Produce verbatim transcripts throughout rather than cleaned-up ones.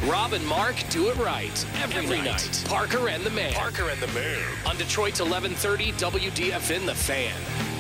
Rob and Mark do it right every, every night. night. Parker and the Man. Parker and the Man. On Detroit's eleven thirty W D F N The Fan.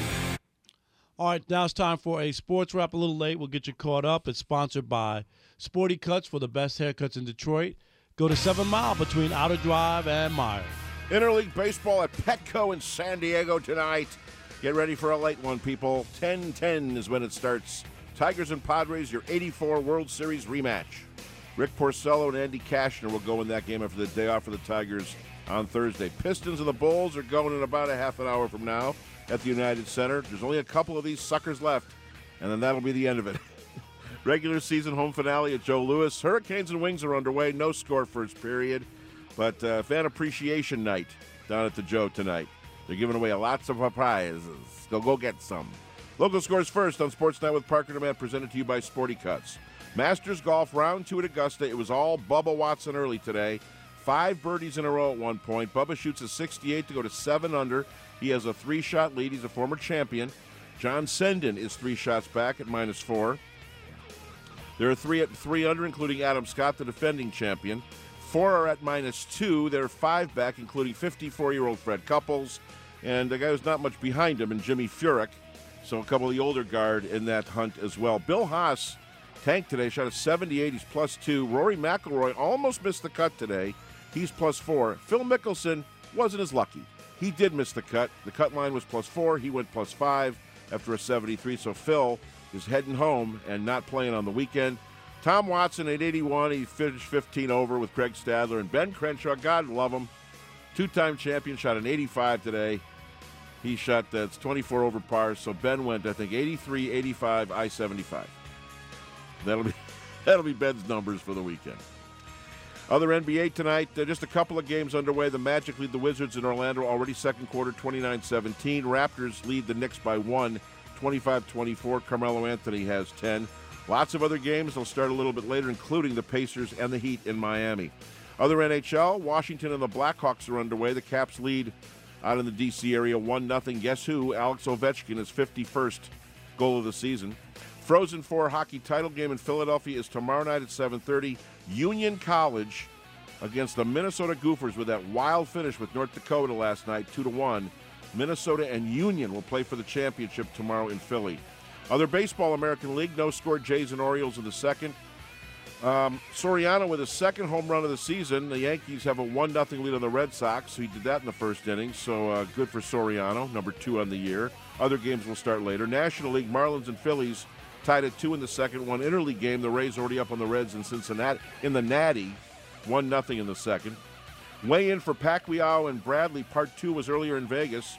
All right, now it's time for a sports wrap. A little late. We'll get you caught up. It's sponsored by Sporty Cuts for the best haircuts in Detroit. Go to seven Mile between Outer Drive and Meyer. Interleague Baseball at Petco in San Diego tonight. Get ready for a late one, people. ten ten is when it starts. Tigers and Padres, your eighty-four World Series rematch. Rick Porcello and Andy Kashner will go in that game after the day off for the Tigers on Thursday. Pistons and the Bulls are going in about a half an hour from now at the United Center. There's only a couple of these suckers left, and then that'll be the end of it. Regular season home finale at Joe Louis. Hurricanes and Wings are underway. No score first period, but uh, fan appreciation night down at the Joe tonight. They're giving away lots of prizes. Go go get some. Local scores first on Sports Night with Parker and the Man, presented to you by Sporty Cuts. Masters Golf round two at Augusta. It was all Bubba Watson early today. Five birdies in a row at one point. Bubba shoots a sixty-eight to go to seven under. He has a three-shot lead. He's a former champion. John Senden is three shots back at minus four. There are three at three under, including Adam Scott, the defending champion. Four are at minus two. There are five back, including fifty-four-year-old Fred Couples, and a guy who's not much behind him, and Jimmy Furyk. So a couple of the older guard in that hunt as well. Bill Haas tanked today, shot a seventy-eight. He's plus two. Rory McIlroy almost missed the cut today. He's plus four. Phil Mickelson wasn't as lucky. He did miss the cut. The cut line was plus four. He went plus five after a seventy-three. So Phil is heading home and not playing on the weekend. Tom Watson at eighty-one. He finished fifteen over with Craig Stadler. And Ben Crenshaw, God love him, two-time champion, shot an eighty-five today. He shot that's twenty-four over par. So Ben went, I think, eighty-three, eighty-five, I seventy-five. That'll be that'll be Ben's numbers for the weekend. Other N B A tonight, uh, just a couple of games underway. The Magic lead the Wizards in Orlando already second quarter, twenty-nine seventeen. Raptors lead the Knicks by one, twenty-five twenty-four. Carmelo Anthony has ten. Lots of other games. They'll start a little bit later, including the Pacers and the Heat in Miami. Other N H L, Washington and the Blackhawks are underway. The Caps lead out in the D C area one nothing. Guess who? Alex Ovechkin, his fifty-first goal of the season. Frozen Four hockey title game in Philadelphia is tomorrow night at seven thirty. Union College against the Minnesota Gophers with that wild finish with North Dakota last night, two to one. Minnesota and Union will play for the championship tomorrow in Philly. Other baseball, American League, no score, Jays and Orioles in the second. Um, Soriano with his second home run of the season. The Yankees have a one nothing lead on the Red Sox. So he did that in the first inning, so uh, good for Soriano, number two on the year. Other games will start later. National League, Marlins and Phillies tied at two in the second. One interleague game, the Rays already up on the Reds in Cincinnati. In the Natty, one nothing in the second. Weigh in for Pacquiao and Bradley, part two was earlier in Vegas.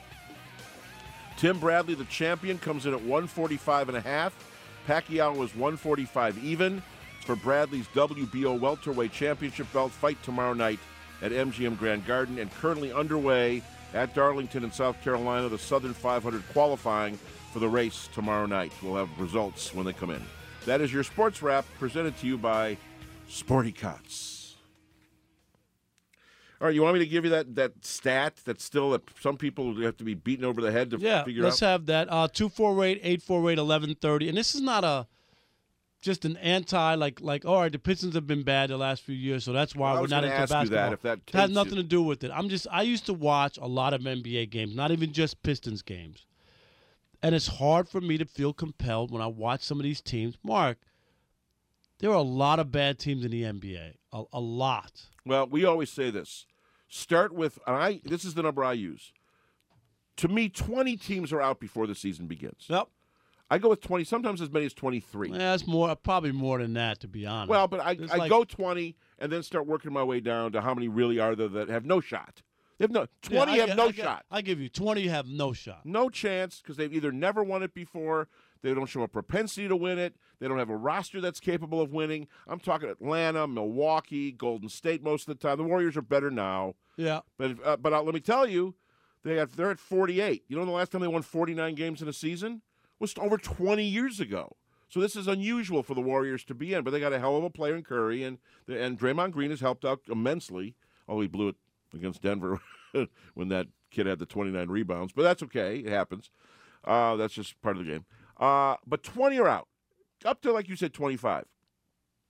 Tim Bradley, the champion, comes in at one forty-five and a half. Pacquiao was one forty-five even. For Bradley's W B O welterweight championship belt fight tomorrow night at M G M Grand Garden, and currently underway at Darlington in South Carolina, the Southern five hundred qualifying for the race tomorrow night. We'll have results when they come in. That is your sports wrap, presented to you by Sporty Cuts. All right, you want me to give you that, that stat that's still that some people have to be beaten over the head to yeah, figure out? Yeah, let's have that. Uh, two four eight, eight four eight, eleven thirty. And this is not a just an anti, like, like all right, the Pistons have been bad the last few years, so that's why well, we're not into ask basketball. You that, if that it has nothing you. to do with it. I'm just, I used to watch a lot of N B A games, not even just Pistons games. And it's hard for me to feel compelled when I watch some of these teams. Mark, there are a lot of bad teams in the N B A, a, a lot. Well, we always say this. Start with, and I. This is the number I use. To me, twenty teams are out before the season begins. Yep. I go with twenty, sometimes as many as twenty-three. Yeah, that's more, probably more than that, to be honest. Well, but I, I like, go twenty and then start working my way down to how many really are there that have no shot. They have no twenty yeah, have no I shot. I give you twenty have no shot. No chance because they've either never won it before, they don't show a propensity to win it, they don't have a roster that's capable of winning. I'm talking Atlanta, Milwaukee, Golden State most of the time. The Warriors are better now. Yeah. But uh, but uh, let me tell you, they have, they're at forty-eight. You know the last time they won forty-nine games in a season? Was over twenty years ago. So this is unusual for the Warriors to be in, but they got a hell of a player in Curry, and and Draymond Green has helped out immensely, although he blew it against Denver when that kid had the twenty-nine rebounds. But that's okay. It happens. Uh, that's just part of the game. Uh, but twenty are out. Up to, like you said, twenty-five.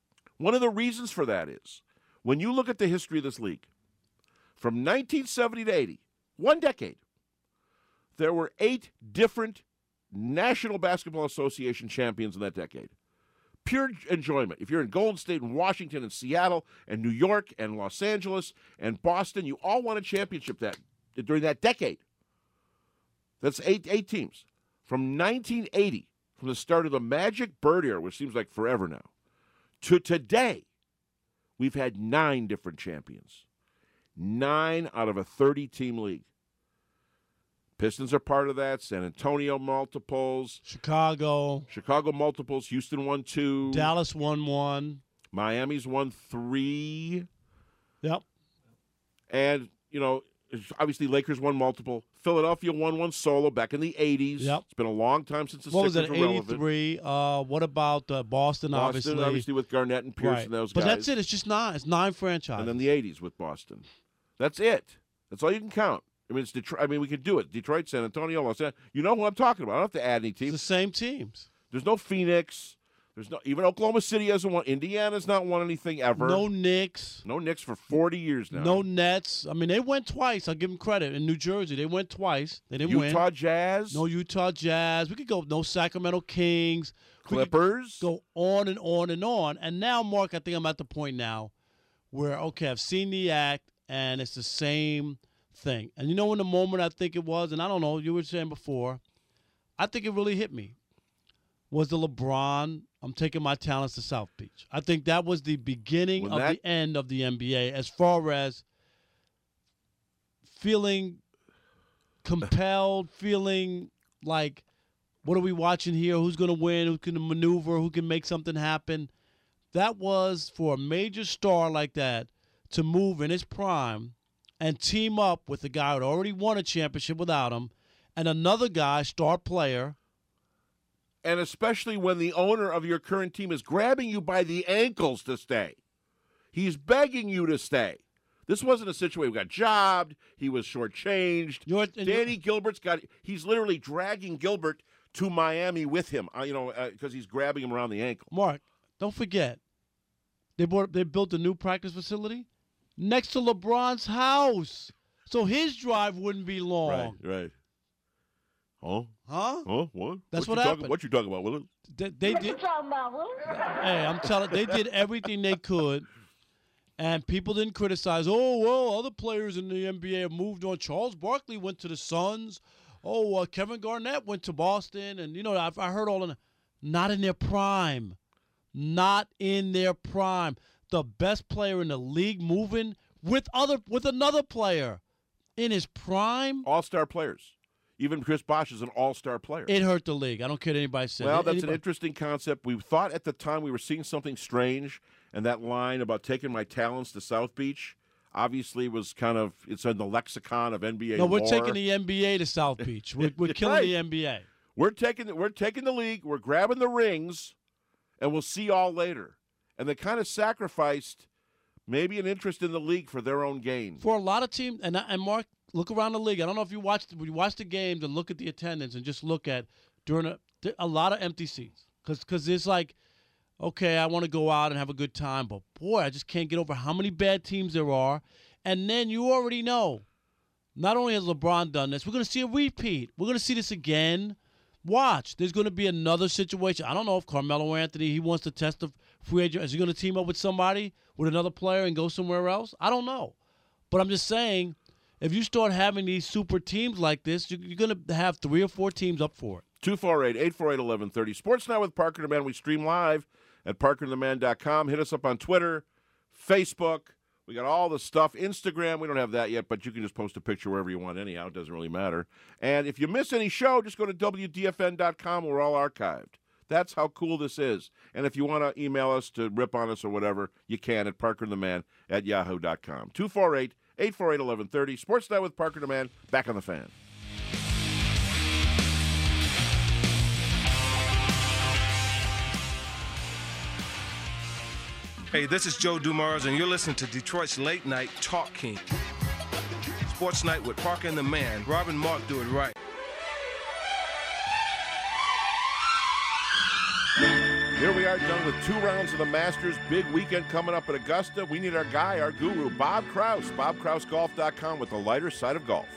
One of the reasons for that is when you look at the history of this league, from nineteen seventy to eighty, one decade, there were eight different National Basketball Association champions in that decade. Pure enjoyment. If you're in Golden State and Washington and Seattle and New York and Los Angeles and Boston, you all won a championship that during that decade. That's eight eight teams. From nineteen eighty, from the start of the Magic Bird era, which seems like forever now, to today, we've had nine different champions. Nine out of a thirty-team league. Pistons are part of that. San Antonio multiples. Chicago. Chicago multiples. Houston won two. Dallas won one. Miami's won three. Yep. And, you know, obviously Lakers won multiple. Philadelphia won one solo back in the eighties. Yep. It's been a long time since the What was Sixers it, were relevant. eighty-three? Uh, what about uh, Boston, Boston, obviously? obviously with Garnett and Pierce Right. and those but guys. that's it. It's just nine. It's nine franchises. And then the eighties with Boston. That's it. That's all you can count. I mean, it's Detroit. I mean, we could do it. Detroit, San Antonio, Los Angeles. You know who I'm talking about. I don't have to add any It's teams. the same teams. There's no Phoenix. There's no even Oklahoma City hasn't won. Indiana's not won anything ever. No Knicks. No Knicks for forty years now. No Nets. I mean, they went twice. I'll give them credit. In New Jersey, they went twice. They didn't win. Utah Jazz. No Utah Jazz. We could go no Sacramento Kings. We could Clippers. go on and on and on. And now, Mark, I think I'm at the point now where, okay, I've seen the act, and it's the same thing. And you know, in the moment I think it was, and I don't know, you were saying before, I think it really hit me, was the LeBron, I'm taking my talents to South Beach. I think that was the beginning When of that- the end of the N B A as far as feeling compelled, feeling like, what are we watching here? Who's going to win? Who can maneuver? Who can make something happen? That was for a major star like that to move in his prime and team up with a guy who had already won a championship without him and another guy, star player. And especially when the owner of your current team is grabbing you by the ankles to stay. He's begging you to stay. This wasn't a situation where he got jobbed, he was shortchanged. You're, Danny Gilbert's got, he's literally dragging Gilbert to Miami with him, uh, you know, because uh, he's grabbing him around the ankle. Mark, don't forget, they bought, they built a new practice facility next to LeBron's house. So his drive wouldn't be long. Right, right. Oh? Huh? Oh, what? That's what, what you happened. Talking, what you talking about, Willie? They, they did. Hey, I'm telling. They did everything they could, and people didn't criticize. Oh well, other players in the N B A have moved on. Charles Barkley went to the Suns. Oh, uh, Kevin Garnett went to Boston, and you know I've, I heard all of them. Not in their prime. Not in their prime. The best player in the league moving with other with another player in his prime. All-star players. Even Chris Bosh is an all-star player. It hurt the league. I don't care what anybody says. Well, that's anybody, an interesting concept. We thought at the time we were seeing something strange, and that line about taking my talents to South Beach obviously was kind of, it's in the lexicon of N B A No, we're lore. taking the N B A to South Beach. We're, we're killing Right. the N B A. We're taking, we're taking the league, we're grabbing the rings, and we'll see y'all later. And they kind of sacrificed maybe an interest in the league for their own gain. For a lot of teams, and and Mark, look around the league. I don't know if you watched you watch the games and look at the attendance and just look at during a a lot of empty seats because because it's like, okay, I want to go out and have a good time, but boy, I just can't get over how many bad teams there are. And then you already know, not only has LeBron done this, we're going to see a repeat. We're going to see this again. Watch, there's going to be another situation. I don't know if Carmelo Anthony, he wants to test the free agent. Is he going to team up with somebody, with another player, and go somewhere else? I don't know. But I'm just saying, if you start having these super teams like this, you're going to have three or four teams up for it. two four eight, eight four eight, one one three zero. Sports Night with Parker and the Man. We stream live at parker and the man dot com. Hit us up on Twitter, Facebook. We got all the stuff. Instagram, we don't have that yet, but you can just post a picture wherever you want anyhow. It doesn't really matter. And if you miss any show, just go to W D F N dot com. We're all archived. That's how cool this is. And if you want to email us to rip on us or whatever, you can at parker and the man at yahoo dot com. two four eight, eight four eight, one one three zero. Sports Night with Parker and the Man. Back on the Fan. Hey, this is Joe Dumars, and you're listening to Detroit's Late Night Talk King. Sports Night with Parker and the Man. Rob and Mark do it right. Here we are, done with two rounds of the Masters. Big weekend coming up at Augusta. We need our guy, our guru, Bob Kraus. bob kraus golf dot com with the lighter side of golf.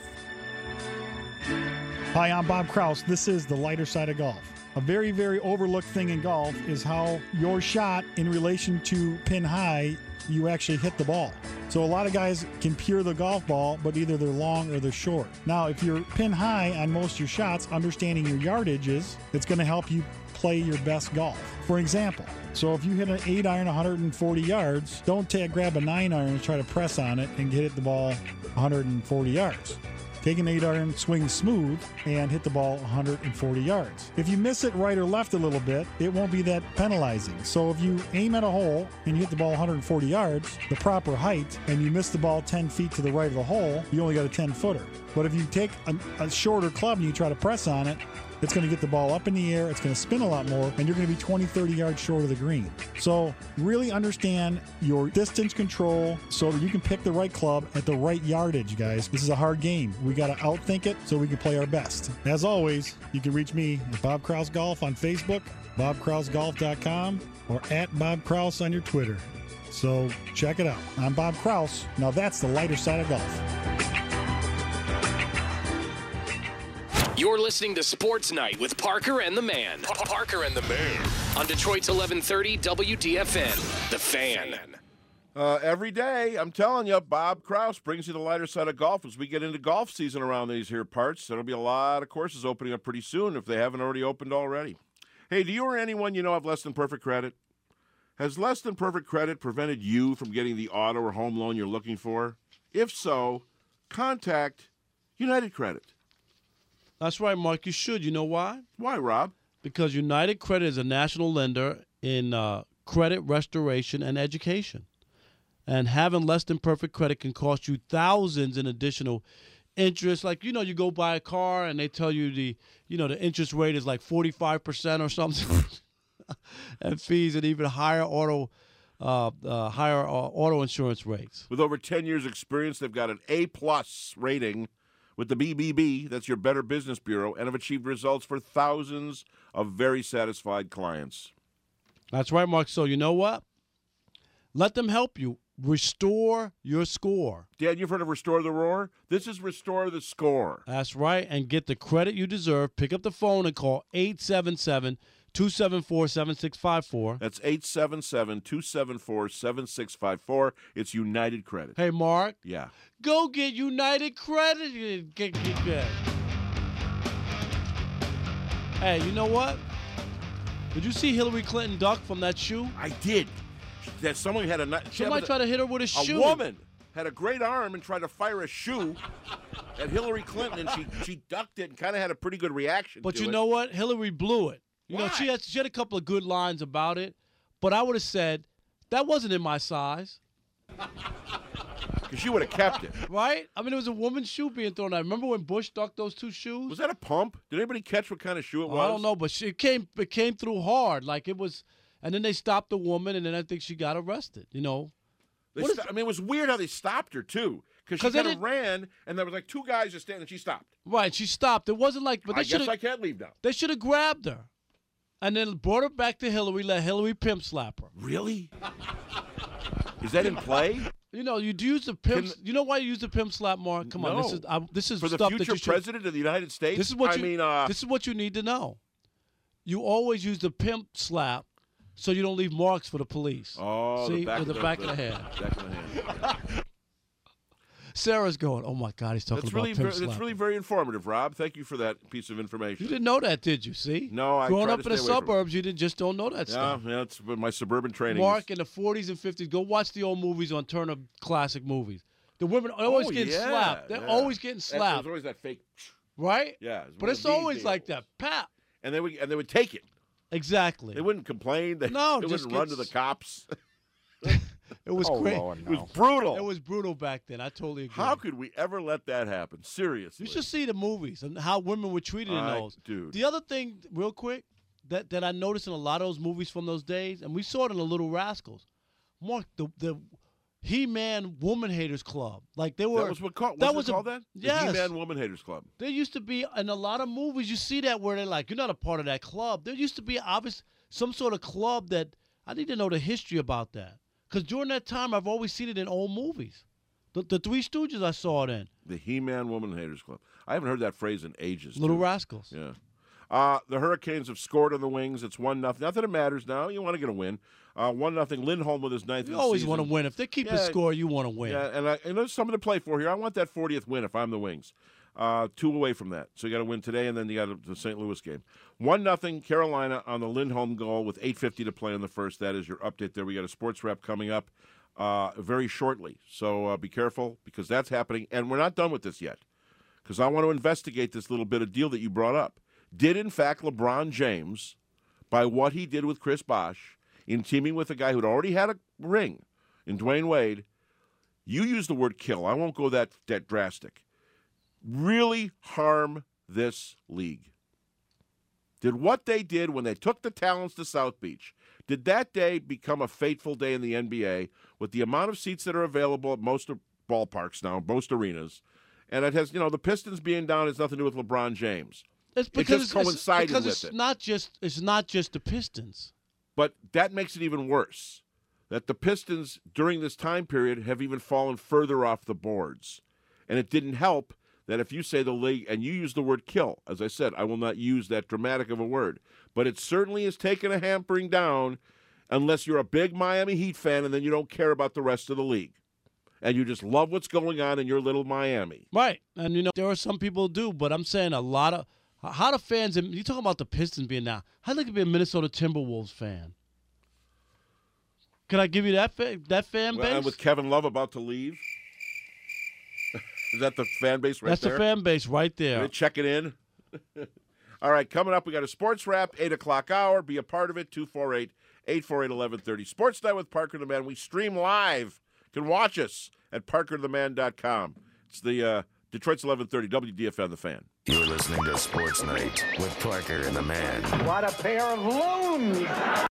Hi, I'm Bob Kraus. This is the lighter side of golf. A very, very overlooked thing in golf is how your shot in relation to pin high, you actually hit the ball. So a lot of guys can pure the golf ball, but either they're long or they're short. Now, if you're pin high on most of your shots, understanding your yardages, it's going to help you play your best golf. For example, so if you hit an eight iron one hundred forty yards, don't take, grab a nine iron and try to press on it and hit the ball one hundred forty yards. Take an eight iron, swing smooth, and hit the ball one hundred forty yards. If you miss it right or left a little bit, it won't be that penalizing. So if you aim at a hole and you hit the ball one hundred forty yards, the proper height, and you miss the ball ten feet to the right of the hole, you only got a ten footer. But if you take a, a shorter club and you try to press on it, it's going to get the ball up in the air, it's going to spin a lot more, and you're going to be twenty, thirty yards short of the green. So really understand your distance control so that you can pick the right club at the right yardage, guys. This is a hard game. We got to outthink it so we can play our best. As always, you can reach me at Bob Kraus Golf on Facebook, bob kraus golf dot com, or at Bob Kraus on your Twitter. So check it out. I'm Bob Kraus. Now that's the lighter side of golf. You're listening to Sports Night with Parker and the Man. Parker and the Man. On Detroit's eleven thirty W D F N, The Fan. Uh, every day, I'm telling you, Bob Kraus brings you the lighter side of golf as we get into golf season around these here parts. There'll be a lot of courses opening up pretty soon if they haven't already opened already. Hey, do you or anyone you know have less than perfect credit? Has less than perfect credit prevented you from getting the auto or home loan you're looking for? If so, contact United Credit. That's right, Mark. You should. You know why? Why, Rob? Because United Credit is a national lender in uh, credit restoration and education. And having less than perfect credit can cost you thousands in additional interest. Like, you know, you go buy a car and they tell you the, you know, the interest rate is like forty-five percent or something. And fees and even higher auto uh, uh, higher uh, auto insurance rates. With over ten years experience, they've got an A-plus rating with the B B B, that's your Better Business Bureau, and have achieved results for thousands of very satisfied clients. That's right, Mark. So you know what? Let them help you restore your score. Dad, you've heard of Restore the Roar? This is Restore the Score. That's right, and get the credit you deserve. Pick up the phone and call eight seven seven, two seven four, seven six five four. That's eight seven seven, two seven four, seven six five four. It's United Credit. Hey, Mark. Yeah. Go get United Credit. Get, get, get. Hey, you know what? Did you see Hillary Clinton duck from that shoe? I did. That someone had a somebody tried to hit her with a, a shoe. A woman had a great arm and tried to fire a shoe at Hillary Clinton, and she she ducked it and kind of had a pretty good reaction. But to you it. know what? Hillary blew it. You Why? know, she had she had a couple of good lines about it, but I would have said that wasn't in my size. Because she would have kept it. Right? I mean, it was a woman's shoe being thrown out. Remember when Bush ducked those two shoes? Was that a pump? Did anybody catch what kind of shoe it oh, was? I don't know, but she, it came it came through hard. Like it was, and then they stopped the woman, and then I think she got arrested, you know. They st- I mean, it was weird how they stopped her, too. Because she kind of ran, and there was like two guys just standing, and she stopped. Right, she stopped. It wasn't like, but they I guess I can't can't leave now. They should have grabbed her, and then brought her back to Hillary, let Hillary pimp slap her. Really? Is that in play? You know, you use the pimp. Can, you know why you use the pimp slap, Mark? Come no. on, this is I, this is for the stuff future that you should, president of the United States. This is what I you, mean. Uh, this is what you need to know. You always use the pimp slap, so you don't leave marks for the police. Oh, see, the back with of the, the back the, of the hand. Back of the hand. Sarah's going, oh my God, he's talking that's about really pimp very, slap. That's really very informative, Rob. Thank you for that piece of information. You didn't know that, did you? See? No, I Growing try up to in the stay away from suburbs, you didn't just don't know that yeah, stuff. Yeah, that's my suburban training. Mark, in the forties and fifties, go watch the old movies on Turner Classic Movies. The women are always oh, getting yeah, slapped. They're yeah. always getting slapped. There's always that fake. Right? Yeah. But it's always like that. Pap. And they would and they would take it. Exactly. They wouldn't complain. They, no, they just wouldn't run gets... to the cops. It was oh, crazy. Lord, It no. was brutal. It was brutal back then. I totally agree. How could we ever let that happen? Seriously. You should see the movies and how women were treated in I, those. Dude. The other thing, real quick, that, that I noticed in a lot of those movies from those days, and we saw it in The Little Rascals, Mark, the the He-Man Woman Haters Club. Like they were. That was what called. that was was it a, called that? Yes. The He-Man Woman Haters Club. There used to be in a lot of movies. You see that where they're like, you're not a part of that club. There used to be obvious. some sort of club that I need to know the history about that. Because during that time, I've always seen it in old movies. The, the Three Stooges, I saw it in. The He-Man Woman Haters Club. I haven't heard that phrase in ages. Little too. Rascals. Yeah. Uh, the Hurricanes have scored on the Wings. It's one nothing. Not that it matters now. You want to get a win. Uh, one nothing. Lindholm with his ninth. You of the always season. want to win. If they keep Yeah, the score, you want to win. Yeah, and, I, and there's something to play for here. I want that fortieth win if I'm the Wings. Uh, two away from that. So you got to win today, and then you got the Saint Louis game. One nothing Carolina on the Lindholm goal with eight fifty to play in the first. That is your update there. We got a sports wrap coming up uh, very shortly. So uh, be careful because that's happening. And we're not done with this yet because I want to investigate this little bit of deal that you brought up. Did, in fact, LeBron James, by what he did with Chris Bosh, in teaming with a guy who'd already had a ring in Dwayne Wade, you used the word kill. I won't go that, that drastic. Really harm this league? Did what they did when they took the talents to South Beach, did that day become a fateful day in the N B A with the amount of seats that are available at most ballparks now, most arenas, and it has, you know, the Pistons being down has nothing to do with LeBron James. It's because it just coincided it's, because with it's it. Not just, it's not just the Pistons. But that makes it even worse, that the Pistons during this time period have even fallen further off the boards. And it didn't help that if you say the league, and you use the word kill, as I said, I will not use that dramatic of a word, but it certainly has taken a hampering down unless you're a big Miami Heat fan and then you don't care about the rest of the league. And you just love what's going on in your little Miami. Right. And, you know, there are some people who do, but I'm saying a lot of – how do fans – you talking about the Pistons being now. How do they be a Minnesota Timberwolves fan? Can I give you that fa- that fan base? Well, and with Kevin Love about to leave? Is that the fan base right That's there? the fan base right there. They check it in. All right, coming up, we got a sports wrap, eight o'clock hour. Be a part of it, two four eight, eight four eight, eleven thirty. Sports Night with Parker the Man. We stream live. You can watch us at parker the man dot com. It's the uh, Detroit's eleven thirty, W D F N, The Fan. You're listening to Sports Night with Parker and the Man. What a pair of loons!